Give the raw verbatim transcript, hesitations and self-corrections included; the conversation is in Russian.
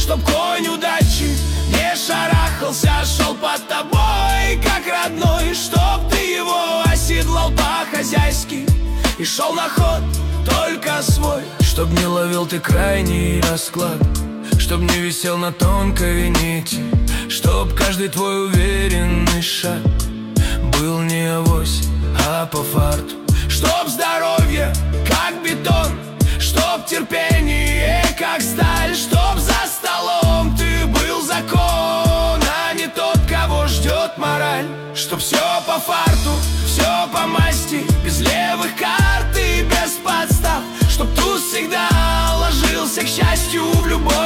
чтоб конь удачи не шарахался, шел под тобой, как родной, чтоб ты его оседлал по-хозяйски и шел на ход только свой. Чтоб не ловил ты крайний расклад, чтоб не висел на тонкой нити, чтоб каждый твой уверенный шаг был не авось, а по фарту. Чтоб здоровье, как бетон, чтоб терпение, как сталь, чтоб за столом ты был закон, а не тот, кого ждет мораль. Чтоб все по фарту, все по масти, без левых карт и без подстав, чтоб туз всегда ложился, к счастью, в любовь.